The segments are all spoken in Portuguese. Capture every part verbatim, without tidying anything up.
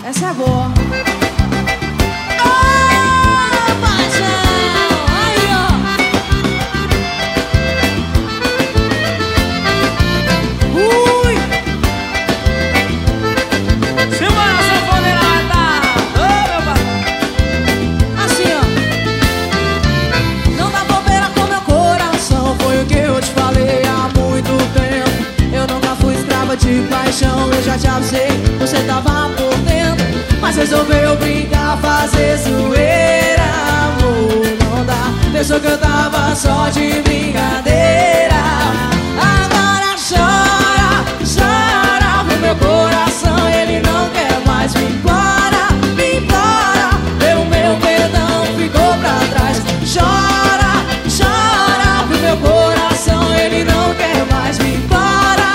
Essa é boa. De paixão, eu já te avisei, você tava por dentro, mas resolveu brincar, fazer zoeira. Amor, não dá, pensou que eu tava só de brincadeira. Agora chora, chora pro meu coração, ele não quer mais me embora, me embora, pelo meu perdão ficou pra trás. Chora, chora pro meu coração, ele não quer mais me embora.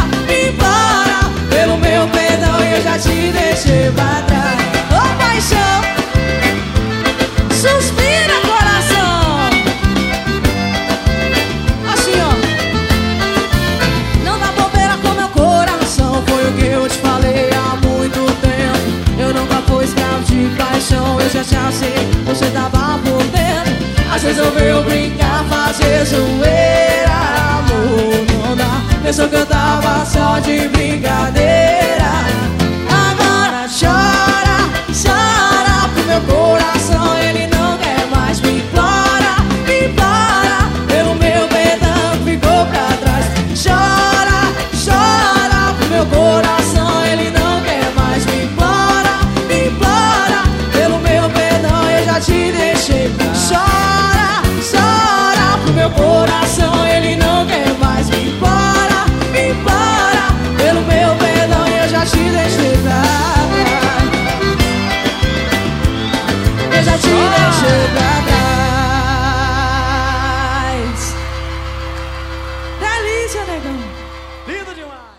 Eu já te deixei pra trás. Ô oh, paixão, suspira coração. Assim ó, não dá bobeira com meu coração. Foi o que eu te falei há muito tempo. Eu nunca fui escravo de paixão. Eu já te achei, você tava por dentro, mas resolveu brincar, fazer zoeira. Amor, não dá, pensou que eu tava só de brincadeira. Chora, chora pro meu coração, ele não quer mais me implora, me implora, pelo meu perdão ficou pra trás. Chora, chora pro meu coração, ele não quer mais me implora, me implora, pelo meu perdão eu já te deixei. Chora, chora pro meu coração, ele não quer mais me implora, me implora, pelo meu perdão eu já te deixei pra trás. Eu já te deixei pra trás. Delícia, negão. Lindo demais.